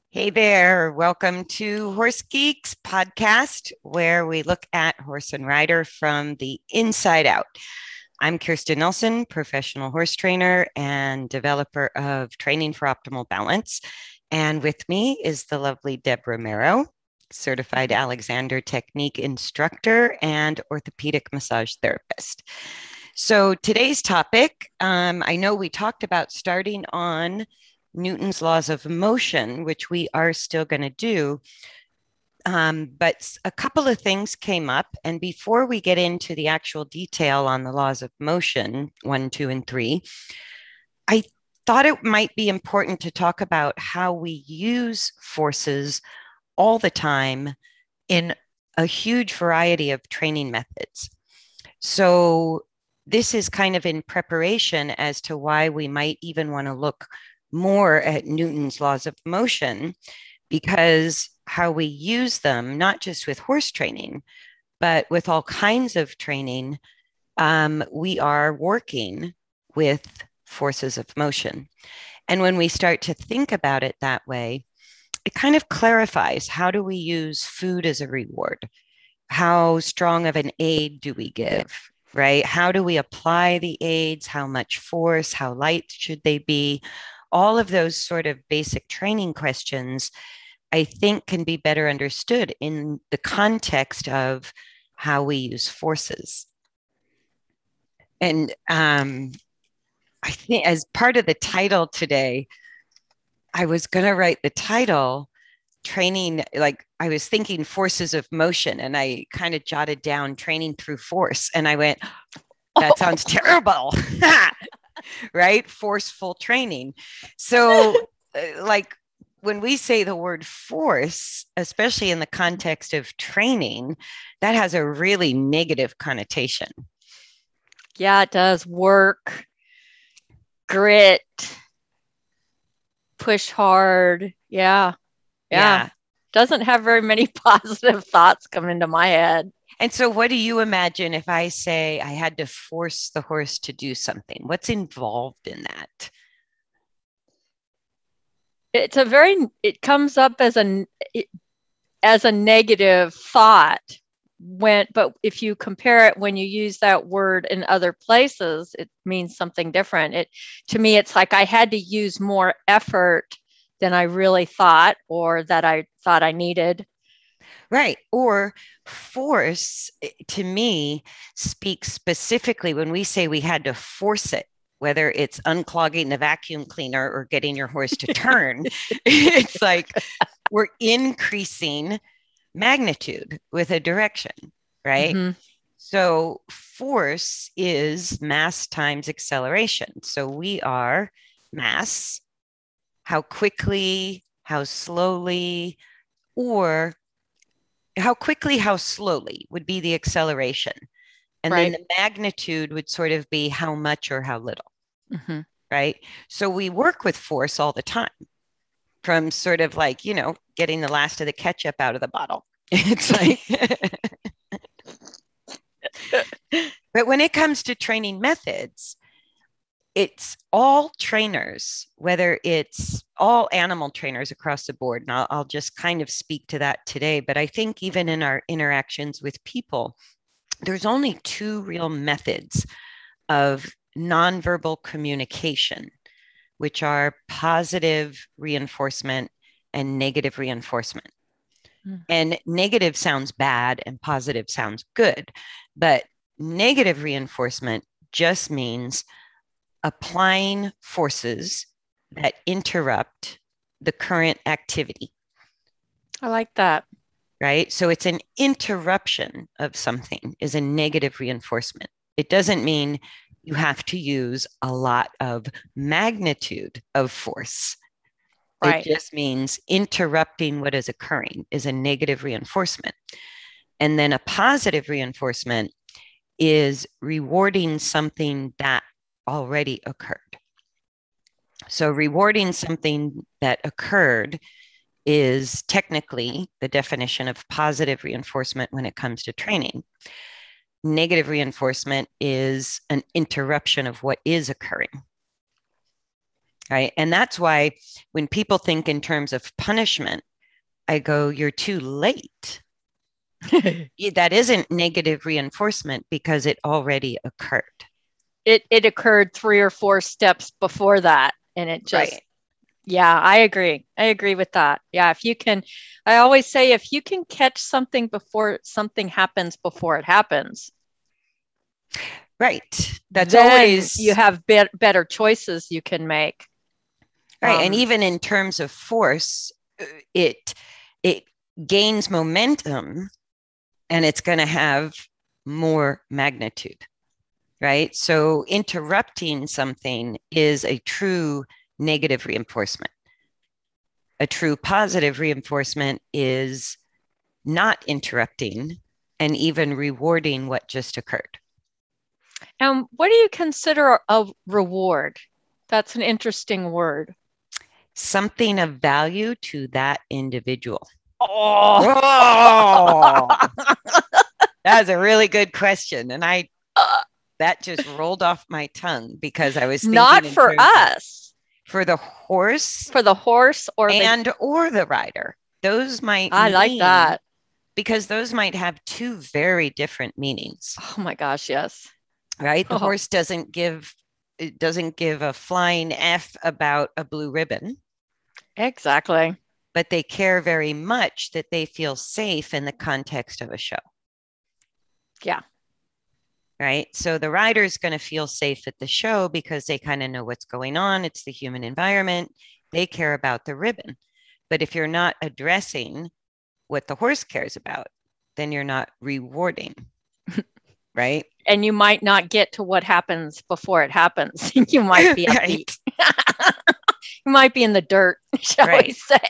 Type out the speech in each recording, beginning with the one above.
Hey there, welcome to Horse Geeks podcast, where we look at horse and rider from the inside out. I'm Kirsten Nelson, professional horse trainer and developer of Training for Optimal Balance. And with me is the lovely Deb Romero, certified Alexander Technique instructor and orthopedic massage therapist. So today's topic, I know we talked about starting on Newton's laws of motion, which we are still going to do. But a couple of things came up. And before we get into the actual detail on the laws of motion, one, two, and three, I thought it might be important to talk about how we use forces all the time in a huge variety of training methods. So, this is kind of in preparation as to why we might even want to look more at Newton's laws of motion, because how we use them, not just with horse training, but with all kinds of training, we are working with forces of motion. And when we start to think about it that way, it kind of clarifies, how do we use food as a reward? How strong of an aid do we give? Right? How do we apply the aids? How much force? How light should they be? All of those sort of basic training questions, I think, can be better understood in the context of how we use forces. And I think as part of the title today, I was going to write the title training, like I was thinking forces of motion, and I kind of jotted down training through force. And I went, that sounds terrible, right? Forceful training. So, like, when we say the word force, especially in the context of training, that has a really negative connotation. Yeah, it does. Work, grit, push hard. Yeah. Yeah. Yeah. Doesn't have very many positive thoughts come into my head. And so, what do you imagine if I say I had to force the horse to do something? What's involved in that? It comes up as a negative thought but if you compare it when you use that word in other places, it means something different. To me, it's like I had to use more effort than I really thought or that I thought I needed. Right. Or force, to me, speaks specifically when we say we had to force it, whether it's unclogging the vacuum cleaner or getting your horse to turn. It's like we're increasing magnitude with a direction, right? Mm-hmm. So force is mass times acceleration. So we are mass, how quickly, how slowly, or how quickly, how slowly would be the acceleration. And then Right. the magnitude would sort of be how much or how little, Mm-hmm. right? So we work with force all the time, from sort of like, getting the last of the ketchup out of the bottle. It's like, but when it comes to training methods, it's all trainers, whether it's all animal trainers across the board. And I'll just kind of speak to that today. But I think even in our interactions with people, there's only two real methods of nonverbal communication, which are positive reinforcement and negative reinforcement. And negative sounds bad and positive sounds good. But negative reinforcement just means applying forces that interrupt the current activity, I like that. right? So it's an interruption of something is a negative reinforcement. It doesn't mean you have to use a lot of magnitude of force. It Right. just means interrupting what is occurring is a negative reinforcement. And then a positive reinforcement is rewarding something that already occurred. So, rewarding something that occurred is technically the definition of positive reinforcement when it comes to training. Negative reinforcement is an interruption of what is occurring. right? And that's why when people think in terms of punishment, I go, you're too late. That isn't negative reinforcement because it already occurred. It occurred 3 or 4 steps before that, and it just Right. yeah, I agree. I agree with that. Yeah, if you can, I always say if you can catch something before something happens before it happens, Right. That's then you always have better choices you can make. right. And even in terms of force, it it gains momentum and it's going to have more magnitude, right? So interrupting something is a true negative reinforcement. A true positive reinforcement is not interrupting and even rewarding what just occurred. And what do you consider a reward? That's an interesting word. Something of value to that individual. Oh, Oh, that's a really good question. And that just rolled off my tongue because I was thinking not in for terms of us, for the horse for the horse or the. and or the rider. Those might I like mean that. because those might have two very different meanings, Oh my gosh, yes. right? The Oh, horse doesn't give a flying F about a blue ribbon, exactly. but they care very much that they feel safe in the context of a show. Yeah. Right. So the rider is going to feel safe at the show because they kind of know what's going on. It's the human environment. They care about the ribbon. But if you're not addressing what the horse cares about, then you're not rewarding. Right. And you might not get to what happens before it happens. You might be upbeat. Right. You might be in the dirt, shall we Right. say.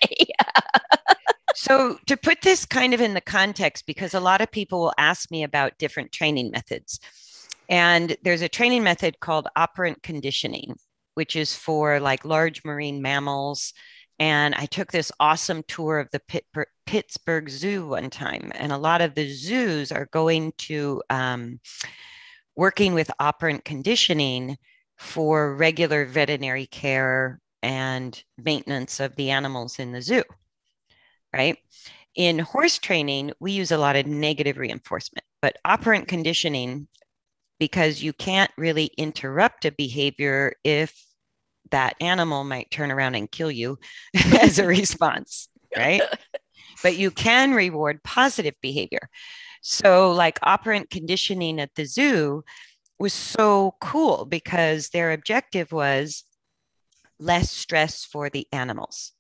So, to put this kind of in the context, because a lot of people will ask me about different training methods. And there's a training method called operant conditioning, which is for like large marine mammals. And I took this awesome tour of the Pittsburgh Zoo one time. And a lot of the zoos are going to working with operant conditioning for regular veterinary care and maintenance of the animals in the zoo, right? In horse training, we use a lot of negative reinforcement, but operant conditioning, because you can't really interrupt a behavior if that animal might turn around and kill you as a response, right? But you can reward positive behavior. So, like operant conditioning at the zoo was so cool because their objective was less stress for the animals.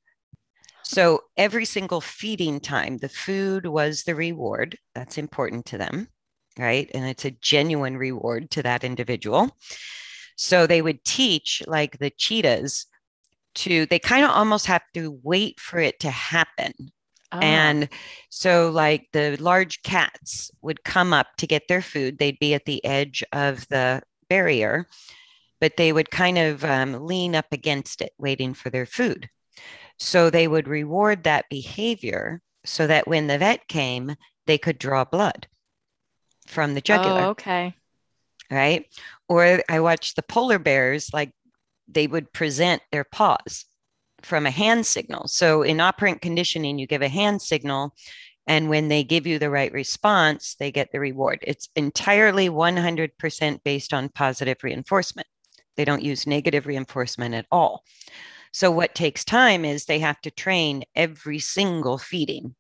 So every single feeding time, the food was the reward. That's important to them, right? And it's a genuine reward to that individual. So they would teach like the cheetahs they kind of almost have to wait for it to happen. And so, like the large cats would come up to get their food, they'd be at the edge of the barrier, but they would kind of lean up against it, waiting for their food. So they would reward that behavior so that when the vet came, they could draw blood from the Oh, jugular, okay. right? Or I watched the polar bears, like they would present their paws from a hand signal. So in operant conditioning, you give a hand signal, and when they give you the right response, they get the reward. It's entirely 100% based on positive reinforcement. They don't use negative reinforcement at all. So what takes time is they have to train every single feeding.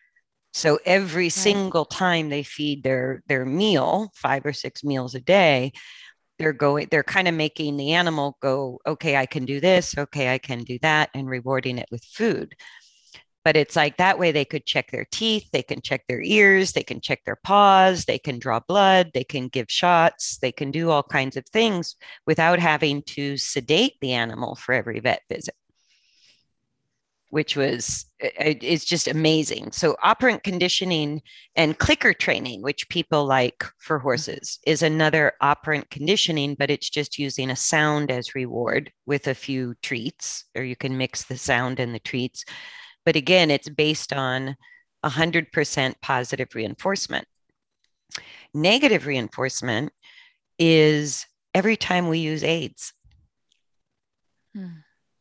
So every Right. single time they feed their meal, 5 or 6 meals a day, they're kind of making the animal go, okay, I can do this, okay, I can do that, and rewarding it with food. But it's like that way they could check their teeth, they can check their ears, they can check their paws, they can draw blood, they can give shots, they can do all kinds of things without having to sedate the animal for every vet visit, which was it's just amazing. So operant conditioning and clicker training, which people like for horses, is another operant conditioning, but it's just using a sound as reward with a few treats, or you can mix the sound and the treats. But again, it's based on 100% positive reinforcement. Negative reinforcement is every time we use aids. Hmm.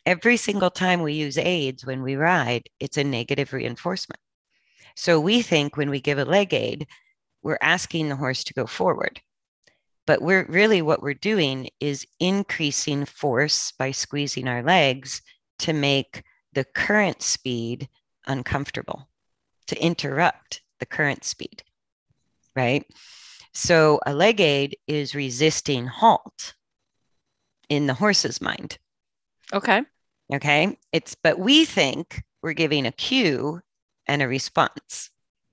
every single time we use aids when we ride, it's a negative reinforcement. So we think when we give a leg aid, we're asking the horse to go forward. But what we're doing is increasing force by squeezing our legs to make the current speed uncomfortable, to interrupt the current speed, right? So a leg aid is resisting halt in the horse's mind. Okay. Okay. But we think we're giving a cue and a response,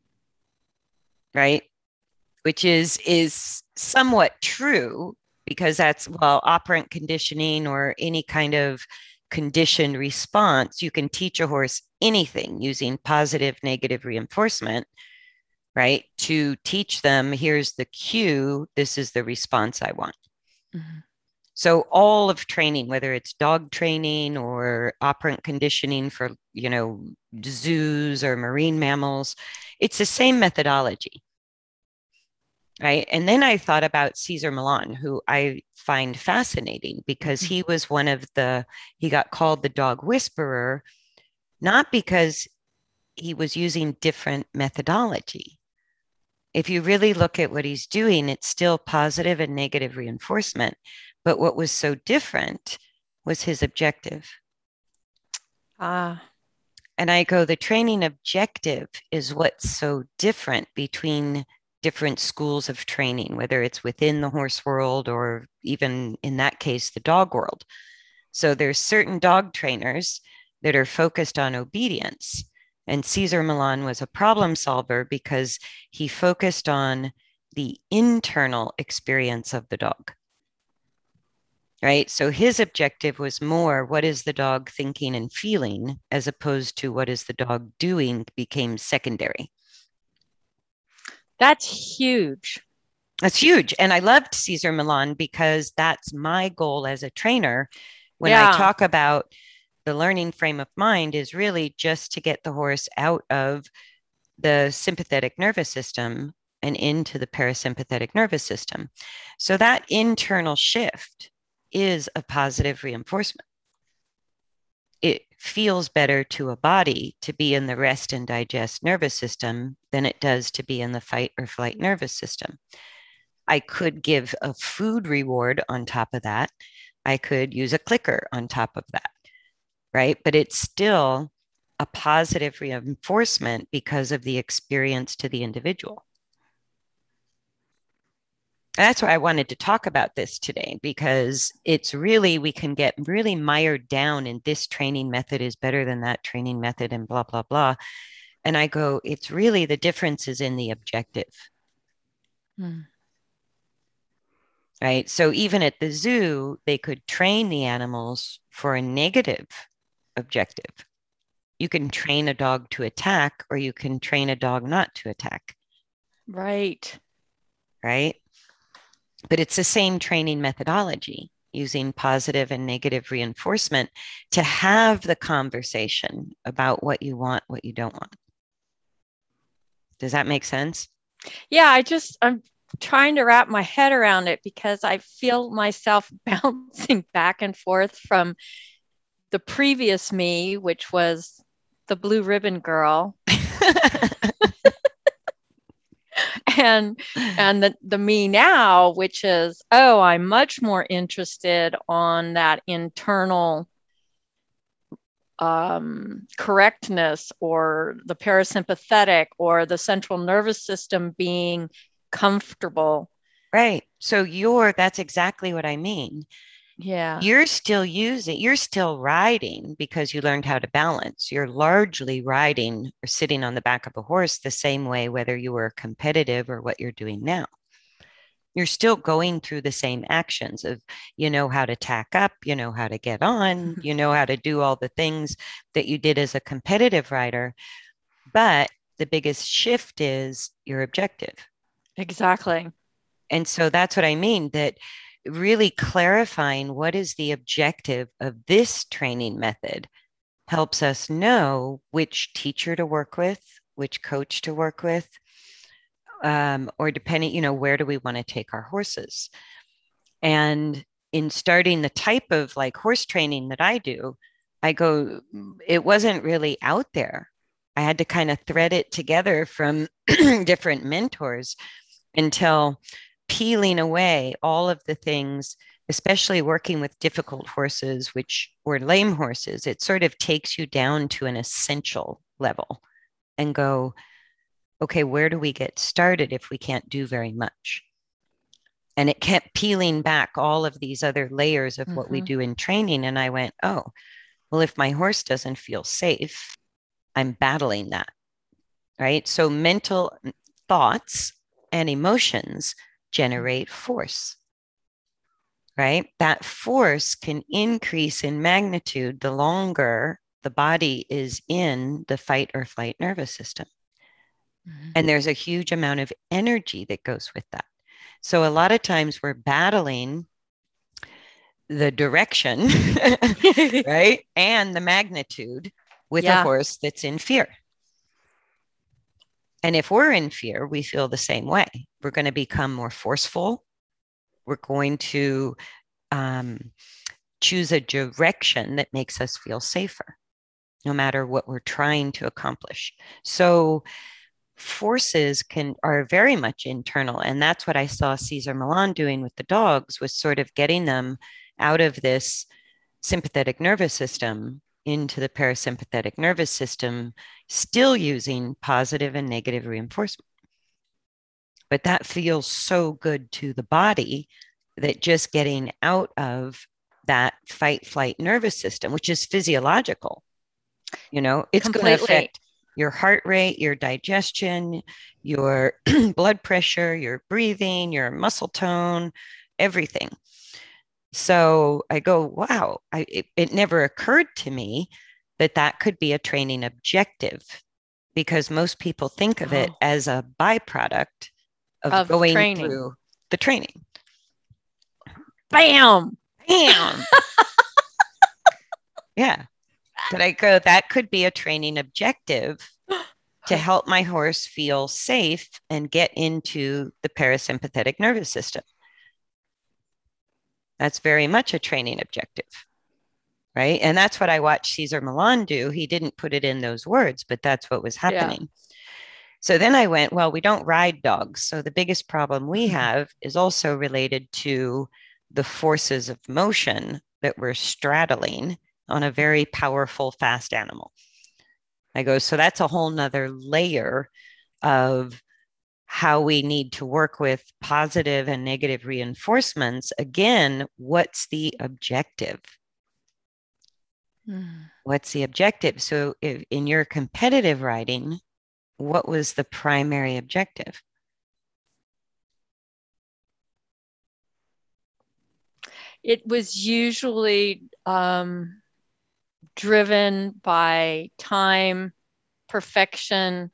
right? Which is somewhat true because that's, well, operant conditioning or any kind of conditioned response. You can teach a horse anything using positive, negative reinforcement, right? To teach them, here's the cue, this is the response I want. Mm-hmm. So all of training, whether it's dog training or operant conditioning for, zoos or marine mammals, it's the same methodology. Right. And then I thought about Cesar Millan, who I find fascinating because he was he got called the dog whisperer, not because he was using different methodology. If you really look at what he's doing, it's still positive and negative reinforcement. But what was so different was his objective. And I go, the training objective is what's so different between different schools of training, whether it's within the horse world or even in that case, the dog world. So there's certain dog trainers that are focused on obedience. And Cesar Millan was a problem solver because he focused on the internal experience of the dog. Right. So his objective was more, what is the dog thinking and feeling, as opposed to what is the dog doing became secondary. That's huge. That's huge. And I loved Cesar Millan because that's my goal as a trainer. When I talk about the learning frame of mind is really just to get the horse out of the sympathetic nervous system and into the parasympathetic nervous system. So that internal shift is a positive reinforcement. It feels better to a body to be in the rest and digest nervous system than it does to be in the fight or flight nervous system. I could give a food reward on top of that. I could use a clicker on top of that, right? But it's still a positive reinforcement because of the experience to the individual. That's why I wanted to talk about this today, because it's really, we can get really mired down in this training method is better than that training method and blah, blah, blah. And I go, it's really the difference is in the objective. Right. So even at the zoo, they could train the animals for a negative objective. You can train a dog to attack, or you can train a dog not to attack. Right. Right. But it's the same training methodology, using positive and negative reinforcement to have the conversation about what you want, what you don't want. Does that make sense? Yeah, I'm trying to wrap my head around it because I feel myself bouncing back and forth from the previous me, which was the blue ribbon girl. and the me now, which is, I'm much more interested on that internal correctness, or the parasympathetic, or the central nervous system being comfortable. Right. So that's exactly what I mean. Yeah. You're still riding because you learned how to balance. You're largely riding or sitting on the back of a horse the same way, whether you were competitive or what you're doing now. You're still going through the same actions of, how to tack up, how to get on, how to do all the things that you did as a competitive rider. But the biggest shift is your objective. Exactly. And so that's what I mean, that really clarifying what is the objective of this training method helps us know which teacher to work with, which coach to work with, or depending, where do we want to take our horses? And in starting the type of like horse training that I do, I go, it wasn't really out there. I had to kind of thread it together from different mentors until peeling away all of the things, especially working with difficult horses, which were lame horses, it sort of takes you down to an essential level and go, okay, where do we get started if we can't do very much? And it kept peeling back all of these other layers of what we do in training. And I went, oh, well, if my horse doesn't feel safe, I'm battling that. Right. So mental thoughts and emotions generate force. Right. That force can increase in magnitude the longer the body is in the fight or flight nervous system. And there's a huge amount of energy that goes with that. So a lot of times we're battling the direction, right? And the magnitude with a horse that's in fear. And if we're in fear, we feel the same way. We're going to become more forceful. We're going to choose a direction that makes us feel safer, no matter what we're trying to accomplish. So forces are very much internal. And that's what I saw Cesar Millan doing with the dogs, was sort of getting them out of this sympathetic nervous system into the parasympathetic nervous system, still using positive and negative reinforcement. But that feels so good to the body that just getting out of that fight flight nervous system, which is physiological, it's going to affect your heart rate, your digestion, your blood pressure, your breathing, your muscle tone, everything. So I go, wow, it never occurred to me that could be a training objective, because most people think of it as a byproduct of going through the training. Bam! Bam! Yeah. But I go, that could be a training objective to help my horse feel safe and get into the parasympathetic nervous system. That's very much a training objective, right? And that's what I watched Cesar Millan do. He didn't put it in those words, but that's what was happening. Yeah. So then I went, well, we don't ride dogs. So the biggest problem we have is also related to the forces of motion that we're straddling on a very powerful, fast animal. I go, so that's a whole nother layer of how we need to work with positive and negative reinforcements. Again, what's the objective? What's the objective? So if in your competitive riding, what was the primary objective? It was usually driven by time, perfection,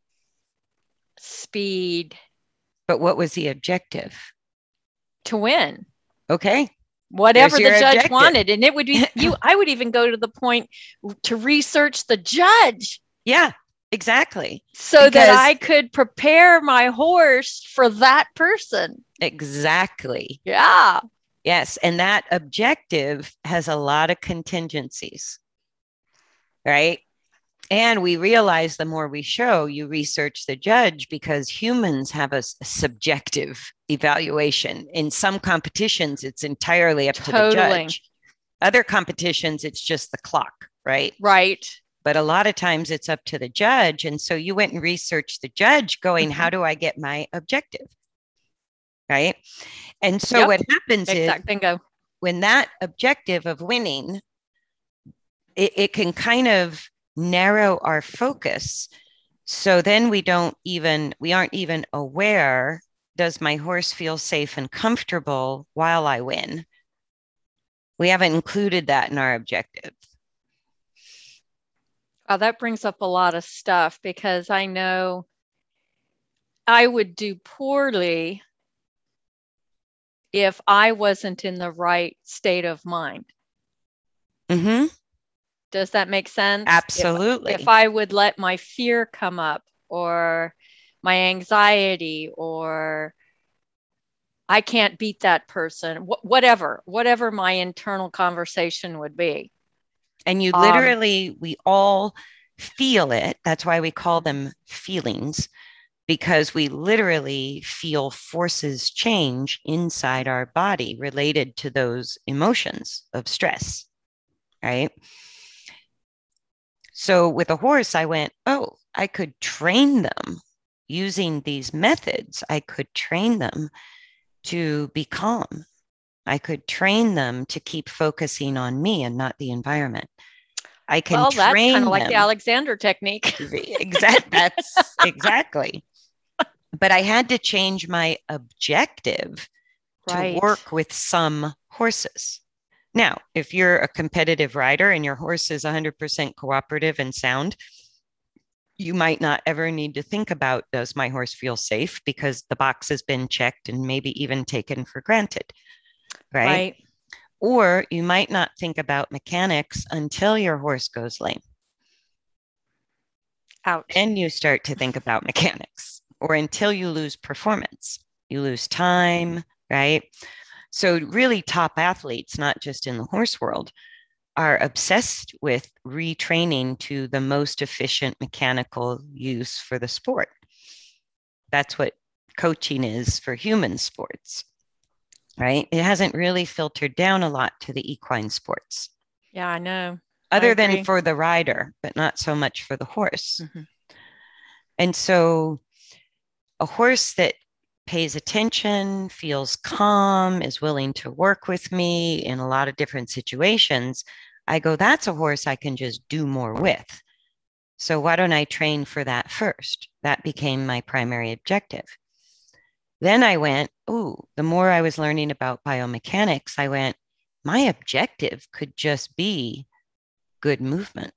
speed. But what was the objective? To win. Okay. Whatever the judge wanted. And it would be I would even go to the point to research the judge. Yeah, exactly. So that I could prepare my horse for that person. Exactly. Yeah. Yes. And that objective has a lot of contingencies, right? And we realize the more we show, you research the judge, because humans have a subjective evaluation. In some competitions, it's entirely up to the judge. Other competitions, it's just the clock, right? Right. But a lot of times it's up to the judge. And so you went and researched the judge going, how do I get my objective? Right. And so what happens is when that objective of winning, it can kind of narrow our focus. So then we aren't even aware, does my horse feel safe and comfortable while I win? We haven't included that in our objective. That brings up a lot of stuff, because I know I would do poorly if I wasn't in the right state of mind. Mm-hmm. Does that make sense? Absolutely. If I would let my fear come up, or my anxiety, or I can't beat that person, whatever my internal conversation would be. And you literally, we all feel it. That's why we call them feelings, because we literally feel forces change inside our body related to those emotions of stress, right? So with a horse, I went, oh, I could train them using these methods. I could train them to be calm. I could train them to keep focusing on me and not the environment. I can well, that's kind of train like the them. Alexander technique. That's exactly. But I had to change my objective to Right. work with some horses. Now, if you're a competitive rider and your horse is 100% cooperative and sound, you might not ever need to think about, does my horse feel safe? Because the box has been checked and maybe even taken for granted, right? Right. Or you might not think about mechanics until your horse goes lame. Ouch. Then you start to think about mechanics, or until you lose performance, you lose time, right? So, really, top athletes, not just in the horse world, are obsessed with retraining to the most efficient mechanical use for the sport. That's what coaching is for human sports, right? It hasn't really filtered down a lot to the equine sports. Yeah, I know. Other than for the rider, but not so much for the horse. Mm-hmm. And so a horse that pays attention, feels calm, is willing to work with me in a lot of different situations, I go, that's a horse I can just do more with. So why don't I train for that first? That became my primary objective. Then I went, oh, the more I was learning about biomechanics, I went, my objective could just be good movement.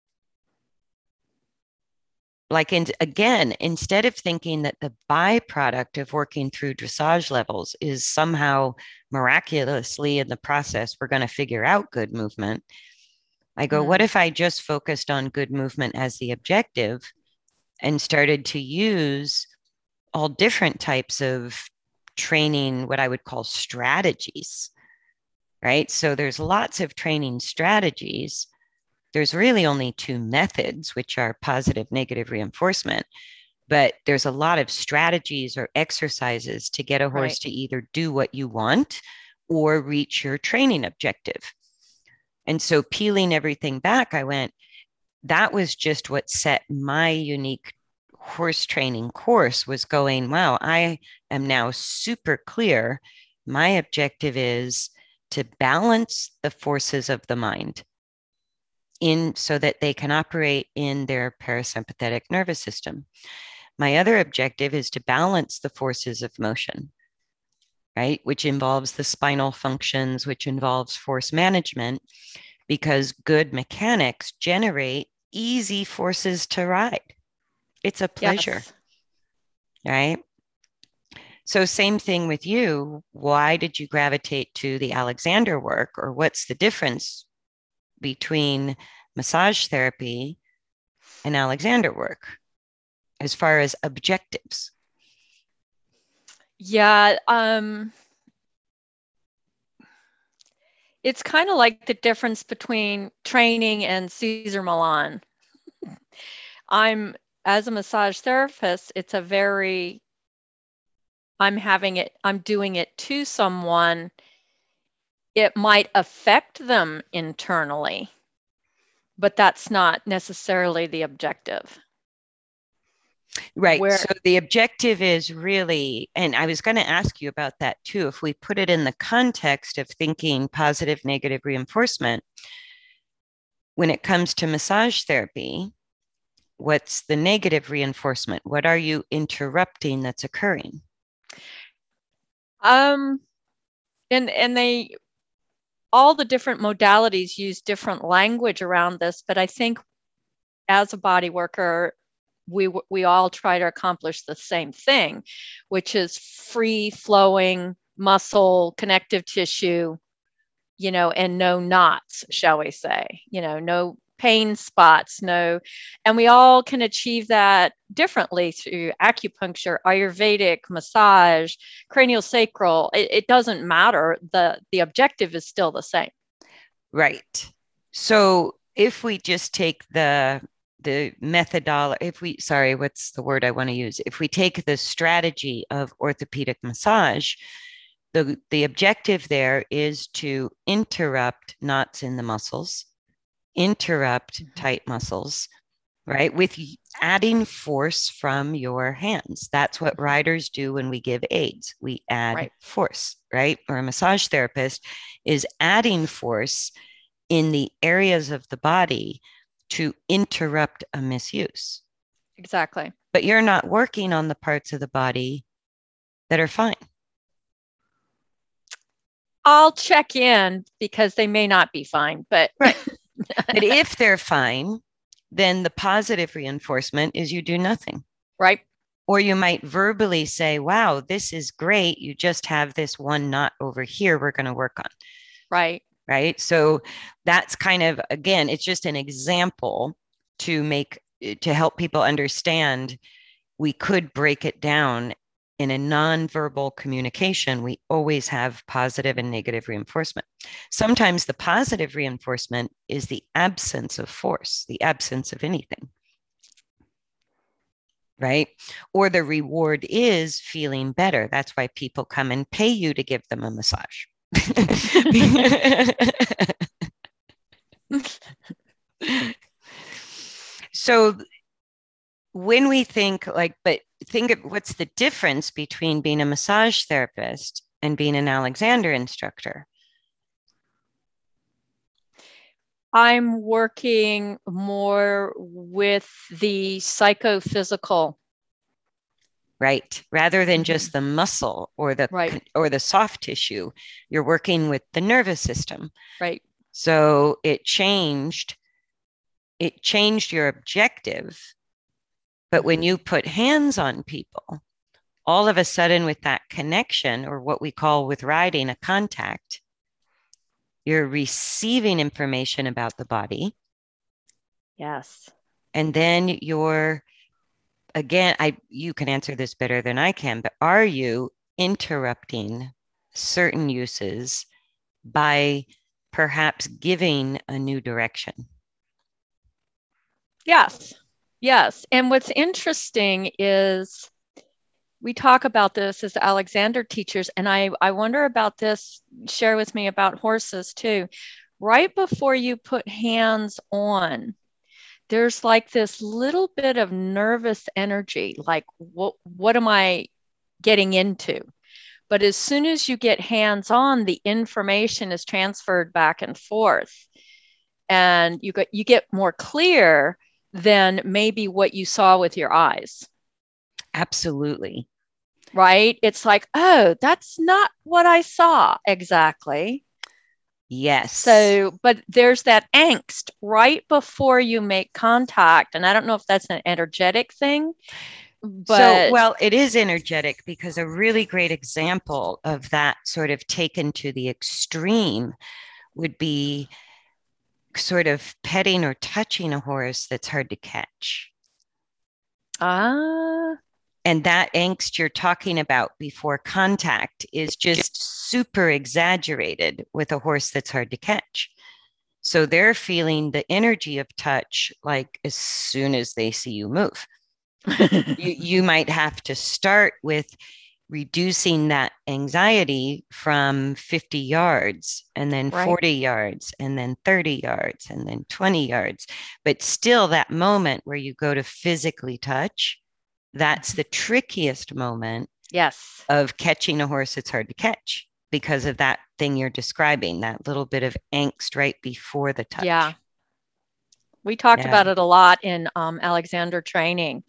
Like, again, instead of thinking that the byproduct of working through dressage levels is somehow miraculously in the process, we're going to figure out good movement. I go, what if I just focused on good movement as the objective and started to use all different types of training, what I would call strategies, right? So there's lots of training strategies. There's really only two methods, which are positive, negative reinforcement. But there's a lot of strategies or exercises to get a horse to either do what you want or reach your training objective. And so peeling everything back, I went, that was just what set my unique horse training course was going, wow, I am now super clear. My objective is to balance the forces of the mind in so that they can operate in their parasympathetic nervous system. My other objective is to balance the forces of motion, right? Which involves the spinal functions, which involves force management, because good mechanics generate easy forces to ride. It's a pleasure, right? So same thing with you. Why did you gravitate to the Alexander work, or what's the difference between massage therapy and Alexander work as far as objectives? Yeah, it's kind of like the difference between training and Cesar Millan. As a massage therapist, it's a very, I'm doing it to someone. It might affect them internally, but that's not necessarily the objective. Right. So the objective is really, and I was going to ask you about that too. If we put it in the context of thinking positive, negative reinforcement, when it comes to massage therapy, what's the negative reinforcement? What are you interrupting that's occurring? And they, all the different modalities use different language around this, but I think as a body worker, we all try to accomplish the same thing, which is free flowing muscle, connective tissue, and no knots, shall we say, no pain spots, and we all can achieve that differently through acupuncture, Ayurvedic, massage, cranial sacral. It doesn't matter. The objective is still the same. Right. So if we just take the methodology, what's the word I want to use? If we take the strategy of orthopedic massage, the objective there is to interrupt knots in the muscles, interrupt tight muscles, right? With adding force from your hands. That's what riders do when we give aids. We add force, right? Or a massage therapist is adding force in the areas of the body to interrupt a misuse. Exactly. But you're not working on the parts of the body that are fine. I'll check in because they may not be fine, but right. But if they're fine, then the positive reinforcement is you do nothing. Right. Or you might verbally say, wow, this is great. You just have this one knot over here we're going to work on. Right. Right. So that's kind of, again, it's just an example to help people understand we could break it down in a nonverbal communication. We always have positive and negative reinforcement. Sometimes the positive reinforcement is the absence of force, the absence of anything. Right? Or the reward is feeling better. That's why people come and pay you to give them a massage. So when we think think of what's the difference between being a massage therapist and being an Alexander instructor? I'm working more with the psychophysical. Right. Rather than just the muscle or the soft tissue, you're working with the nervous system. Right. So it changed your objective. But when you put hands on people, all of a sudden with that connection, or what we call with riding a contact, you're receiving information about the body. Yes. And then you can answer this better than I can, but are you interrupting certain uses by perhaps giving a new direction? Yes. Yes. And what's interesting is we talk about this as Alexander teachers, and I wonder about this, share with me about horses too. Right before you put hands on, there's like this little bit of nervous energy, like what am I getting into? But as soon as you get hands on, the information is transferred back and forth, and you get more clear than maybe what you saw with your eyes. Absolutely. Right? It's like, oh, that's not what I saw exactly. Yes. So, but there's that angst right before you make contact. And I don't know if that's an energetic thing, but. Well, it is energetic, because a really great example of that sort of taken to the extreme would be sort of petting or touching a horse that's hard to catch. And that angst you're talking about before contact is just super exaggerated with a horse that's hard to catch. So they're feeling the energy of touch like as soon as they see you move. you might have to start with reducing that anxiety from 50 yards, and then 40 yards, and then 30 yards, and then 20 yards. But still, that moment where you go to physically touch, that's the trickiest moment. Yes. Of catching a horse that's hard to catch, because of that thing you're describing, that little bit of angst right before the touch. Yeah. We talked about it a lot in Alexander training.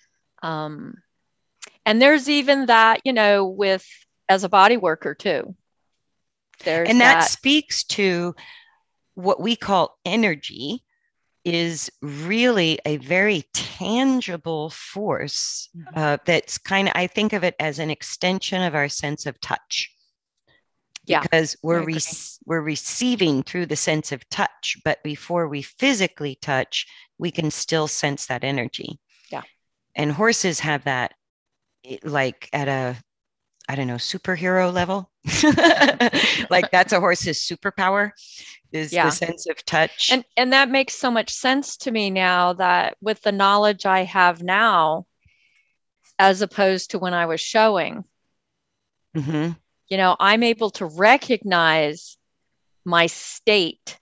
And there's even that, with as a body worker too. And that speaks to what we call energy, is really a very tangible force that's kind of, I think of it as an extension of our sense of touch. Because we're receiving through the sense of touch, but before we physically touch, we can still sense that energy. Yeah. And horses have that like at I don't know, superhero level. Like that's a horse's superpower is the sense of touch. And that makes so much sense to me now that with the knowledge I have now, as opposed to when I was showing, Mm-hmm. I'm able to recognize my state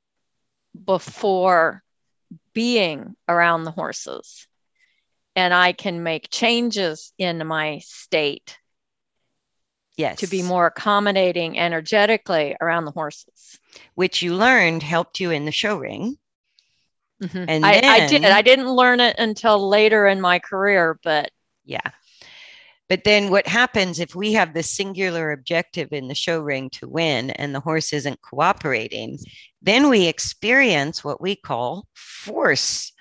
before being around the horses. And I can make changes in my state to be more accommodating energetically around the horses. Which you learned helped you in the show ring. Mm-hmm. And I did. I didn't learn it until later in my career, but yeah. But then what happens if we have the singular objective in the show ring to win and the horse isn't cooperating, then we experience what we call force.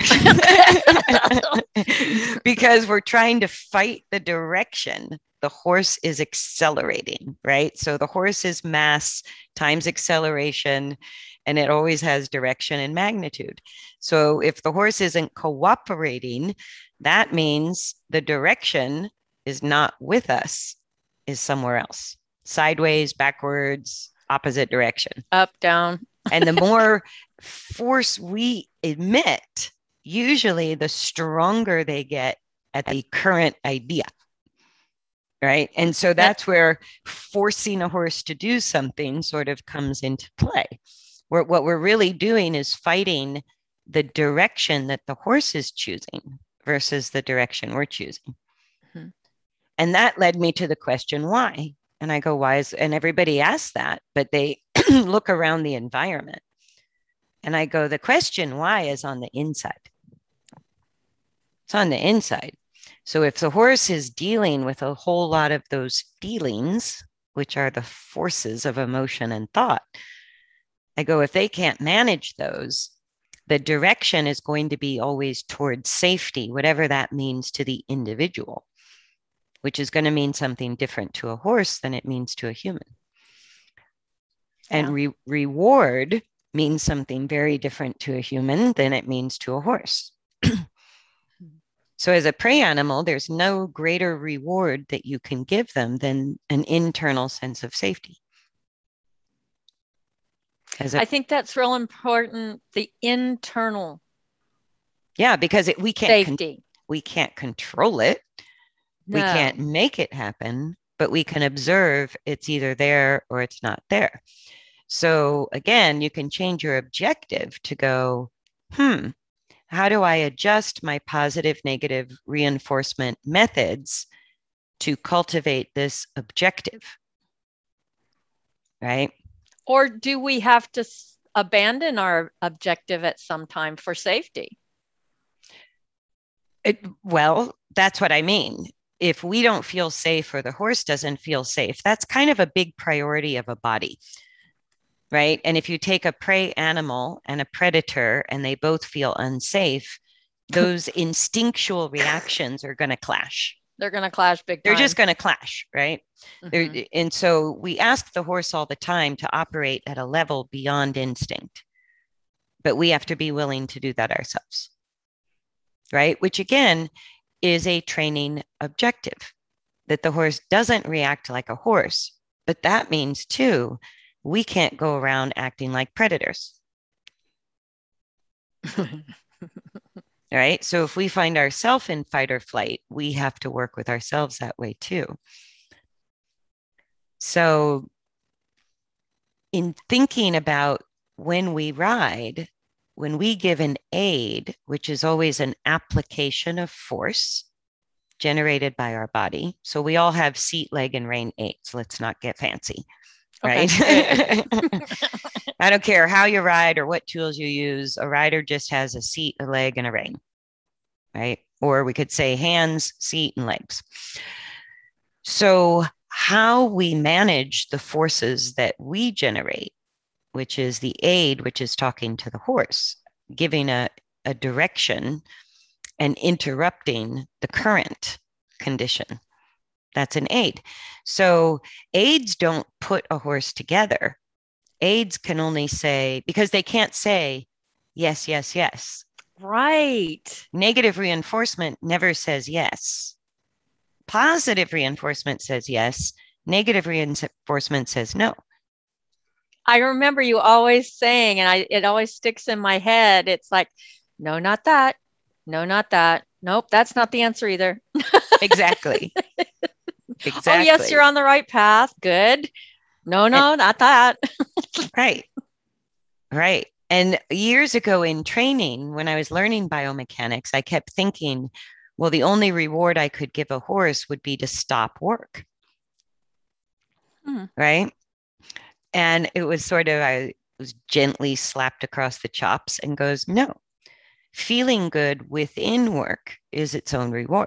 Because we're trying to fight the direction. The horse is accelerating, right? So the horse is mass times acceleration, and it always has direction and magnitude. So if the horse isn't cooperating, that means the direction is not with us, is somewhere else, sideways, backwards, opposite direction, up, down. And the more force we emit, usually the stronger they get at the current idea. Right. And so that's where forcing a horse to do something sort of comes into play. What we're really doing is fighting the direction that the horse is choosing versus the direction we're choosing. Mm-hmm. And that led me to the question, why? And I go, why is, and everybody asks that, but they look around the environment. And I go, the question why is on the inside. It's on the inside. So if the horse is dealing with a whole lot of those feelings, which are the forces of emotion and thought, I go, if they can't manage those, the direction is going to be always towards safety, whatever that means to the individual, which is going to mean something different to a horse than it means to a human. And reward means something very different to a human than it means to a horse. So as a prey animal, there's no greater reward that you can give them than an internal sense of safety. I think that's real important, the internal. Yeah, because we can't control it. No. We can't make it happen, but we can observe it's either there or it's not there. So again, you can change your objective to go, how do I adjust my positive, negative reinforcement methods to cultivate this objective? Right? Or do we have to abandon our objective at some time for safety? Well, that's what I mean. If we don't feel safe or the horse doesn't feel safe, that's kind of a big priority of a body. Right. And if you take a prey animal and a predator and they both feel unsafe, those instinctual reactions are going to clash. They're going to clash big time. They're just going to clash. Right. Mm-hmm. And so we ask the horse all the time to operate at a level beyond instinct, but we have to be willing to do that ourselves. Right. Which again is a training objective, that the horse doesn't react like a horse. But that means too, we can't go around acting like predators. Right? So if we find ourselves in fight or flight, we have to work with ourselves that way too. So in thinking about when we ride, when we give an aid, which is always an application of force generated by our body. So we all have seat, leg, and rein aids. Let's not get fancy. Right? Okay. I don't care how you ride or what tools you use. A rider just has a seat, a leg, and a rein. Right? Or we could say hands, seat, and legs. So how we manage the forces that we generate, which is the aid, which is talking to the horse, giving a direction and interrupting the current condition. That's an aid. So aids don't put a horse together. Aids can only say, because they can't say, yes, yes, yes. Right. Negative reinforcement never says yes. Positive reinforcement says yes. Negative reinforcement says no. I remember you always saying, and it always sticks in my head. It's like, no, not that. No, not that. Nope, that's not the answer either. Exactly. Oh, yes, Exactly. you're on the right path. Good. No, And, no, not that. right. Right. And years ago in training, when I was learning biomechanics, I kept thinking, well, the only reward I could give a horse would be to stop work. Hmm. Right. And it was sort of, I was gently slapped across the chops and goes, no, feeling good within work is its own reward.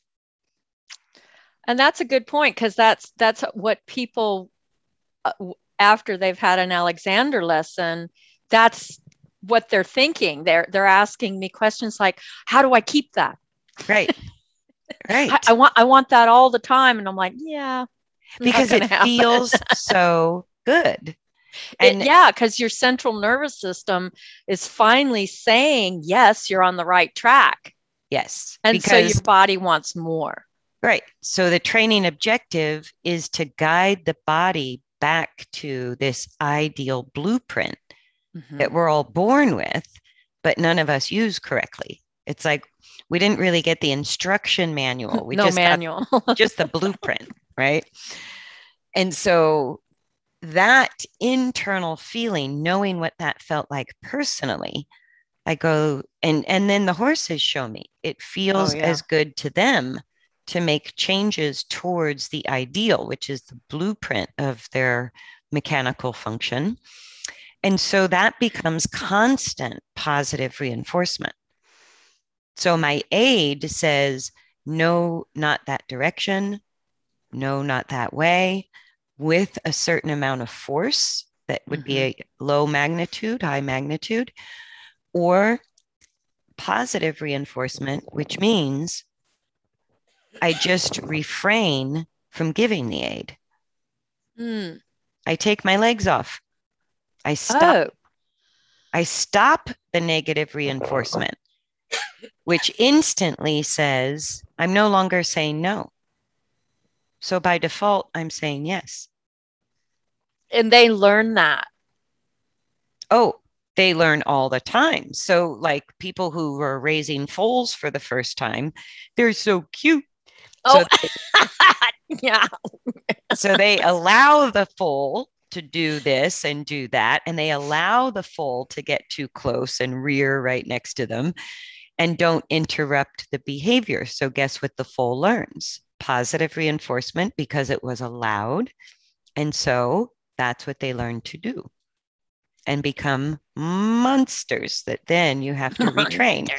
And that's a good point, because that's what people, after they've had an Alexander lesson, that's what they're thinking. They're asking me questions like, how do I keep that? Right. Right. I want that all the time. And I'm like, yeah, not Because going it to happen. feels so good. It, And yeah, because your central nervous system is finally saying, yes, you're on the right track. yes, And so your because, body wants more. right. So the training objective is to guide the body back to this ideal blueprint that Mm-hmm. we're all born with, but none of us use correctly. It's like we didn't really get the instruction manual. We No just got manual. just the blueprint, right? And so that internal feeling, knowing what that felt like personally, I go and then the horses show me it Oh, feels yeah. as good to them to make changes towards the ideal, which is the blueprint of their mechanical function. And so that becomes constant positive reinforcement. So my aid says, no, not that direction. No, not that way, with a certain amount of force that would be Mm-hmm. a low magnitude, high magnitude, or positive reinforcement, which means I just refrain from giving the aid. Mm. I take my legs off. I stop. Oh, I stop the negative reinforcement, which instantly says I'm no longer saying no. So by default, I'm saying yes. and they learn that. Oh, they learn all the time. So, like people who are raising foals for the first time, they're so cute. Oh, So, yeah. so they allow the foal to do this and do that, and they allow the foal to get too close and rear right next to them and don't interrupt the behavior. So, guess what the foal learns? Positive reinforcement because it was allowed. And so that's what they learn to do and become monsters that then you have to retrain.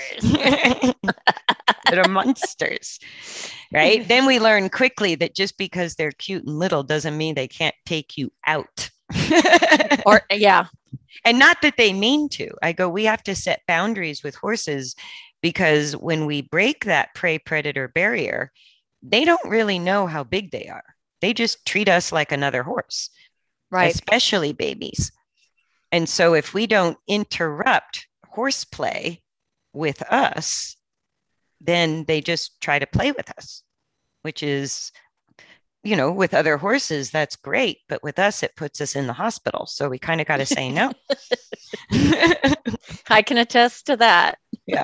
That are monsters, right? Then we learn quickly that just because they're cute and little doesn't mean they can't take you out. Or, yeah. And not that they mean to. I go, we have to set boundaries with horses because when we break that prey predator barrier, they don't really know how big they are. They just treat us like another horse, Right. especially babies. And so if we don't interrupt horseplay with us, then they just try to play with us, which is, with other horses, that's great. But with us, it puts us in the hospital. So we kind of got to say no. I can attest to that. Yeah.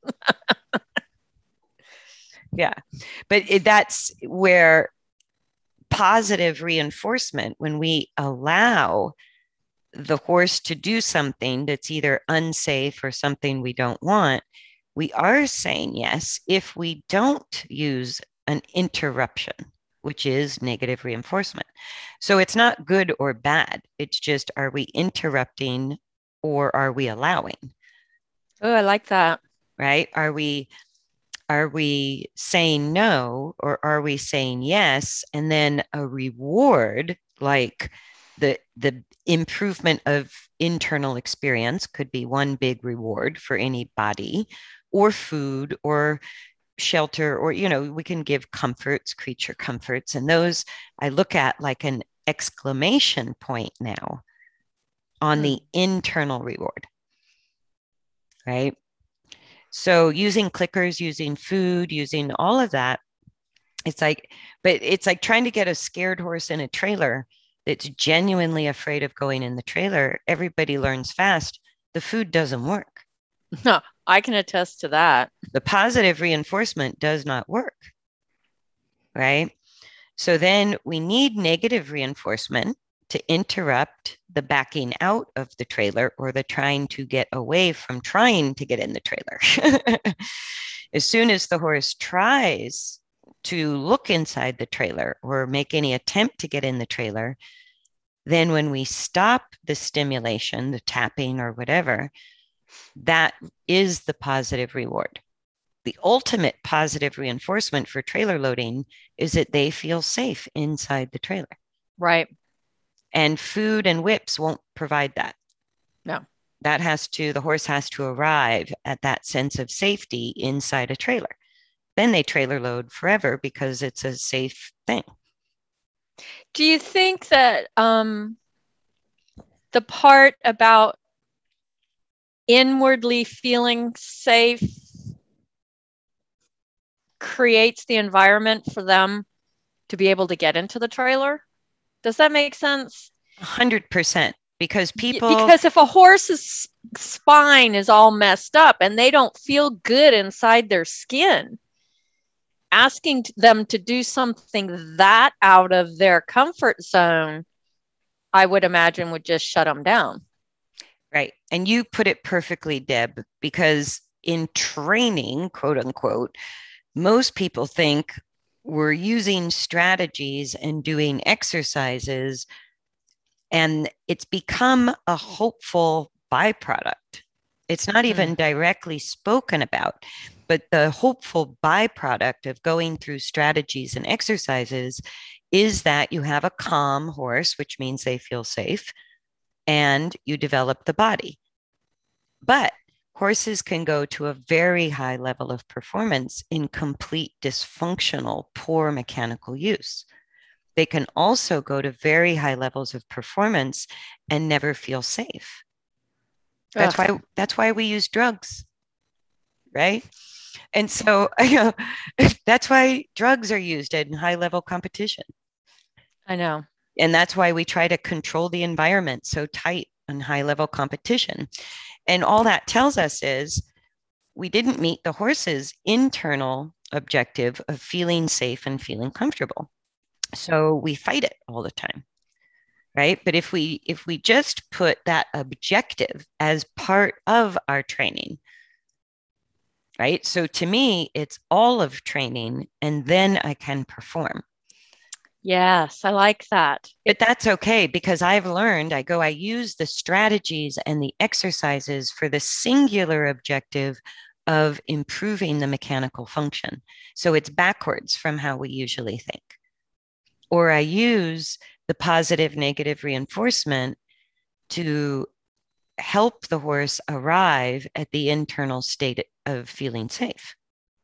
Yeah. But that's where positive reinforcement, when we allow the horse to do something that's either unsafe or something we don't want, we are saying yes if we don't use an interruption, which is negative reinforcement. So it's not good or bad. It's just, are we interrupting or are we allowing? Oh, I like that. Right? Are we saying no or are we saying yes? And then a reward like the improvement of internal experience could be one big reward for anybody, or food or shelter, or we can give comforts, creature comforts, and those I look at like an exclamation point now on the internal reward, right? So using clickers, using food, using all of that It's like, but it's like trying to get a scared horse in a trailer that's genuinely afraid of going in the trailer. Everybody learns fast. The food doesn't work. No, I can attest to that. The positive reinforcement does not work, right? So then we need negative reinforcement to interrupt the backing out of the trailer or the trying to get away from trying to get in the trailer. As soon as the horse tries to look inside the trailer or make any attempt to get in the trailer, then when we stop the stimulation, the tapping or whatever, that is the positive reward. The ultimate positive reinforcement for trailer loading is that they feel safe inside the trailer. Right. And food and whips won't provide that. No. The horse has to arrive at that sense of safety inside a trailer. Then they trailer load forever because it's a safe thing. Do you think that the part about inwardly feeling safe creates the environment for them to be able to get into the trailer? Does that make sense? 100%. Because if a horse's spine is all messed up and they don't feel good inside their skin, asking them to do something that out of their comfort zone, I would imagine would just shut them down. Right. And you put it perfectly, Deb, because in training, quote unquote, most people think we're using strategies and doing exercises, and it's become a hopeful byproduct. It's not even directly spoken about, but the hopeful byproduct of going through strategies and exercises is that you have a calm horse, which means they feel safe, and you develop the body. But horses can go to a very high level of performance in complete dysfunctional, poor mechanical use. They can also go to very high levels of performance and never feel safe. That's why we use drugs, right? And so that's why drugs are used in high level competition. I know. And that's why we try to control the environment so tight in high level competition. And all that tells us is we didn't meet the horse's internal objective of feeling safe and feeling comfortable. So we fight it all the time. Right. But if we just put that objective as part of our training, right? So to me, it's all of training, and then I can perform. Yes, I like that. But that's okay, because I've learned, I use the strategies and the exercises for the singular objective of improving the mechanical function. So it's backwards from how we usually think. Or I use the positive negative reinforcement to help the horse arrive at the internal state of feeling safe.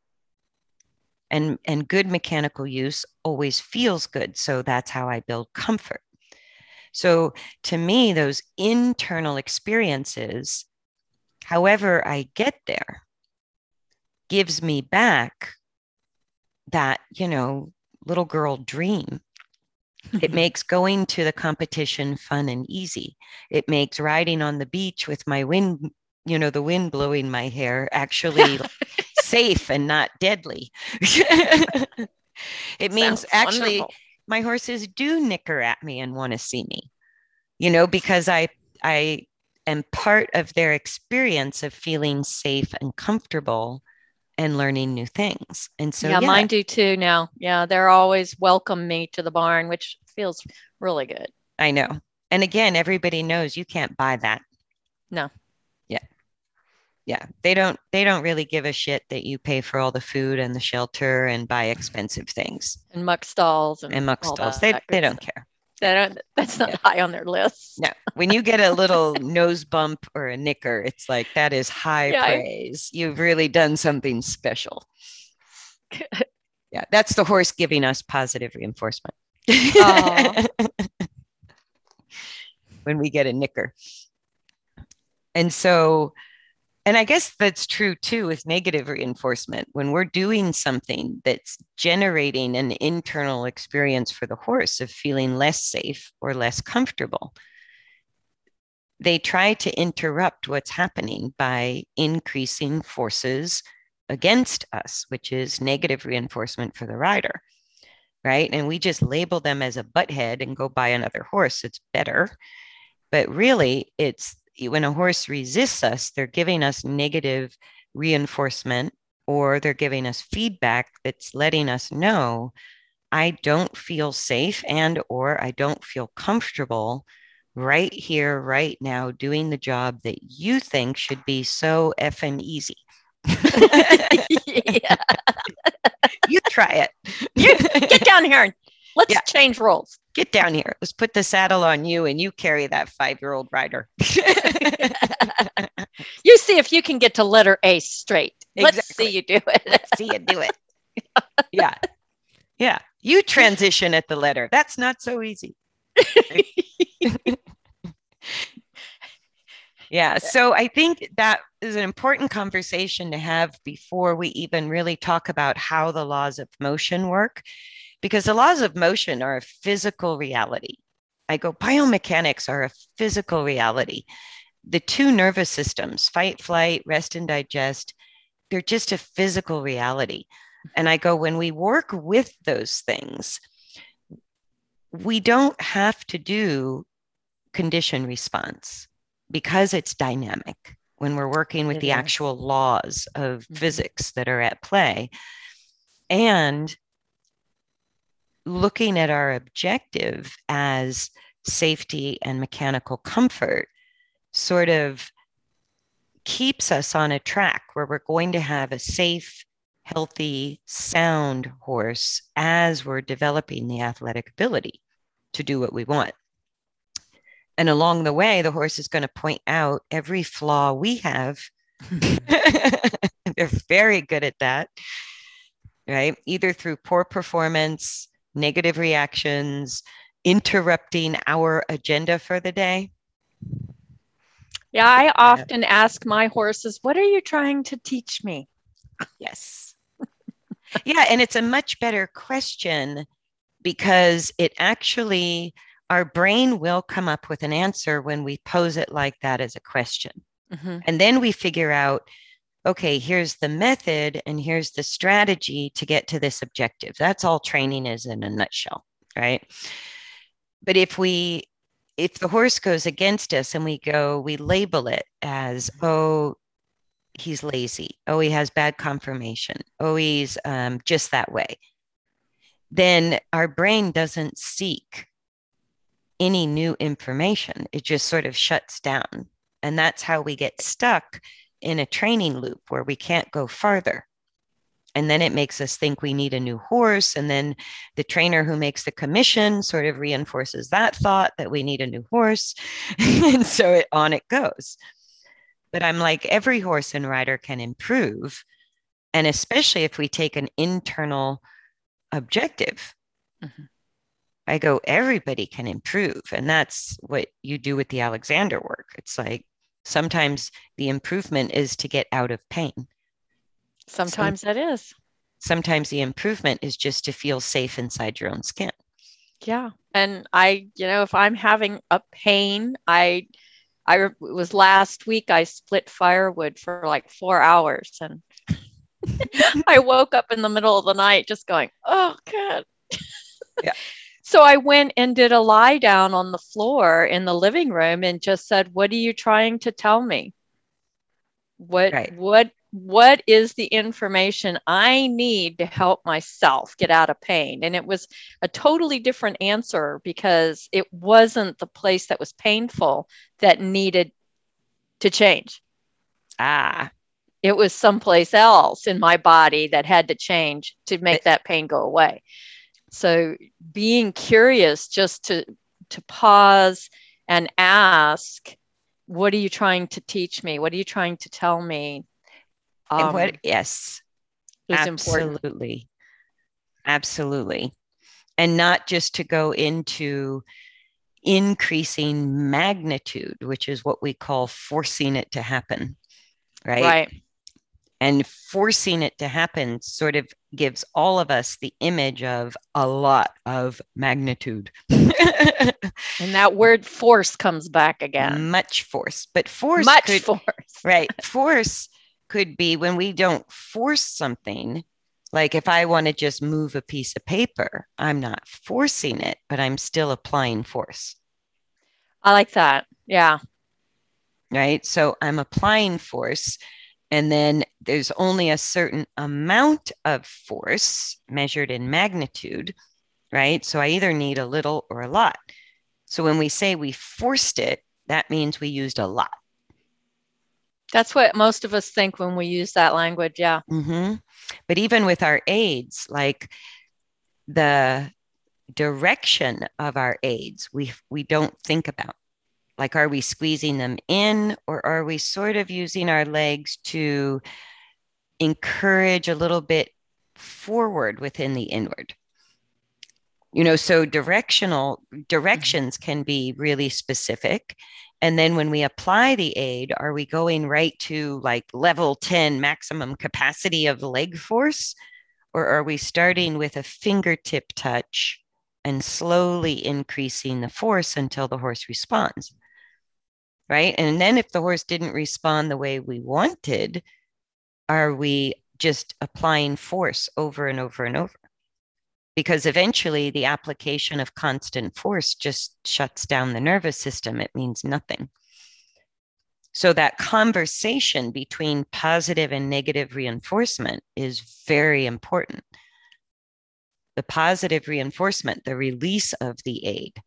And good mechanical use always feels good. So that's how I build comfort. So to me, those internal experiences, however I get there, gives me back that, little girl dream. It makes going to the competition fun and easy. It makes riding on the beach with my wind, the wind blowing my hair, actually safe and not deadly. It means actually wonderful. My horses do nicker at me and want to see me, because I am part of their experience of feeling safe and comfortable and learning new things. And so, yeah, mine do too now. Yeah, they're always welcome me to the barn, which feels really good. I know. And again, everybody knows you can't buy that. No. Yeah. Yeah. They don't really give a shit that you pay for all the food and the shelter and buy expensive things. And muck stalls and muck stalls. They don't care. That's not high on their list. No. When you get a little nose bump or a nicker, it's like, that is high praise. You've really done something special. Yeah. That's the horse giving us positive reinforcement. When we get a nicker. And so And I guess that's true too with negative reinforcement. When we're doing something that's generating an internal experience for the horse of feeling less safe or less comfortable, they try to interrupt what's happening by increasing forces against us, which is negative reinforcement for the rider, right? And we just label them as a butthead and go buy another horse. It's better. But really, it's when a horse resists us, they're giving us negative reinforcement or they're giving us feedback that's letting us know I don't feel safe and or I don't feel comfortable right here, right now, doing the job that you think should be so effing easy. Yeah. You try it. You get down here and let's Yeah. change roles. Get down here. Let's put the saddle on you and you carry that 5-year-old rider. You see if you can get to letter A straight. Let's see you do it. Let's see you do it. Yeah. Yeah. You transition at the letter. That's not so easy. Yeah. So I think that is an important conversation to have before we even really talk about how the laws of motion work, because the laws of motion are a physical reality. I go, biomechanics are a physical reality. The two nervous systems, fight, flight, rest, and digest, they're just a physical reality. And I go, when we work with those things, we don't have to do condition response because it's dynamic when we're working with the actual laws of physics that are at play. And looking at our objective as safety and mechanical comfort sort of keeps us on a track where we're going to have a safe, healthy, sound horse as we're developing the athletic ability to do what we want. And along the way, the horse is going to point out every flaw we have. They're very good at that, right? Either through poor performance, negative reactions, interrupting our agenda for the day. Yeah, I often ask my horses, what are you trying to teach me? Yes. Yeah, and it's a much better question because it actually, our brain will come up with an answer when we pose it like that as a question. Mm-hmm. And then we figure out, okay, here's the method and here's the strategy to get to this objective. That's all training is in a nutshell, right? But if the horse goes against us and we label it as, oh, he's lazy. Oh, he has bad conformation. Oh, he's just that way. Then our brain doesn't seek any new information. It just sort of shuts down. And that's how we get stuck in a training loop where we can't go farther. And then it makes us think we need a new horse. And then the trainer who makes the commission sort of reinforces that thought that we need a new horse. And so on it goes. But I'm like, every horse and rider can improve. And especially if we take an internal objective, mm-hmm. I go, everybody can improve. And that's what you do with the Alexander work. It's like sometimes the improvement is to get out of pain. Sometimes that is. Sometimes the improvement is just to feel safe inside your own skin. Yeah. And if I'm having a pain, it was last week, I split firewood for like 4 hours and I woke up in the middle of the night just going, oh, God. Yeah. So I went and did a lie down on the floor in the living room and just said, what are you trying to tell me? What is the information I need to help myself get out of pain? And it was a totally different answer because it wasn't the place that was painful that needed to change. It was someplace else in my body that had to change to make that pain go away. So being curious just to pause and ask, what are you trying to teach me? What are you trying to tell me? Yes, absolutely. Absolutely. And not just to go into increasing magnitude, which is what we call forcing it to happen. right? Right. And forcing it to happen sort of gives all of us the image of a lot of magnitude. And that word force comes back again. Much force. But force Much could, force. right? Force could be when we don't force something. Like if I want to just move a piece of paper, I'm not forcing it, but I'm still applying force. I like that. Yeah. Right. So I'm applying force. And then there's only a certain amount of force measured in magnitude, right? So I either need a little or a lot. So when we say we forced it, that means we used a lot. That's what most of us think when we use that language. Yeah. Mm-hmm. But even with our aids, like the direction of our aids, we don't think about. Like, are we squeezing them in, or are we sort of using our legs to encourage a little bit forward within the inward? So directions can be really specific. And then when we apply the aid, are we going right to like level 10 maximum capacity of leg force? Or are we starting with a fingertip touch and slowly increasing the force until the horse responds? Right. And then if the horse didn't respond the way we wanted, are we just applying force over and over and over? Because eventually the application of constant force just shuts down the nervous system. It means nothing. So that conversation between positive and negative reinforcement is very important. The positive reinforcement, the release of the aid,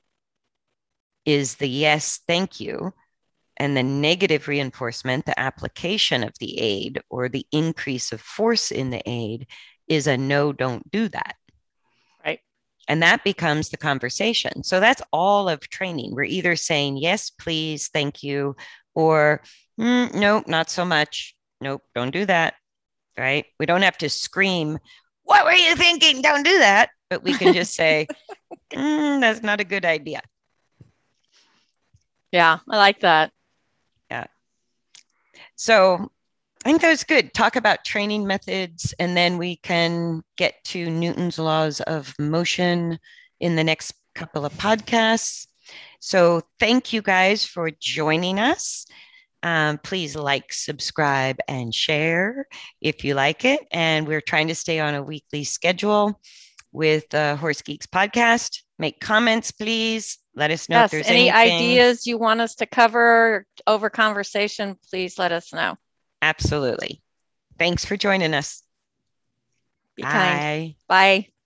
is the yes, thank you. And the negative reinforcement, the application of the aid or the increase of force in the aid, is a no, don't do that. Right. And that becomes the conversation. So that's all of training. We're either saying, yes, please, thank you, or nope, not so much. Nope, don't do that. Right. We don't have to scream, what were you thinking? Don't do that. But we can just say, that's not a good idea. Yeah, I like that. Yeah. So I think that was good. Talk about training methods, and then we can get to Newton's laws of motion in the next couple of podcasts. So thank you guys for joining us. Please like, subscribe, and share if you like it. And we're trying to stay on a weekly schedule with the Horse Geeks podcast. Make comments, please. Let us know if Yes. there's Any anything. ideas you want us to cover over conversation, please let us know. Absolutely. Thanks for joining us. Be Bye. kind. Bye.